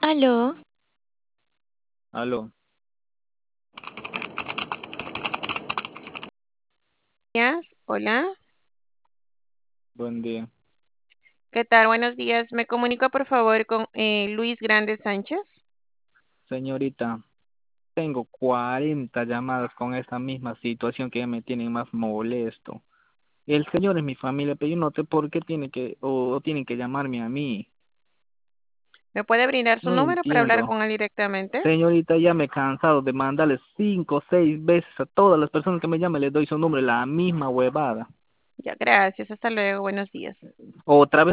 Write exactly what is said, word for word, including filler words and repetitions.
Aló, Aló, días, hola, buen día. ¿qué tal? Buenos días. ¿Me comunica por favor con eh, Luis Grande Sánchez? Señorita, tengo cuarenta llamadas con esta misma situación que ya me tienen más molesto. El señor es mi familia, pero yo no sé por qué tiene que, o, o tienen que llamarme a mí. ¿Me puede brindar su No número para hablar entiendo. con él directamente? Señorita, ya me he cansado de mandarles cinco o seis veces a todas las personas que me llaman, les doy su nombre, la misma huevada. Ya, gracias. Hasta luego. Buenos días. Otra vez.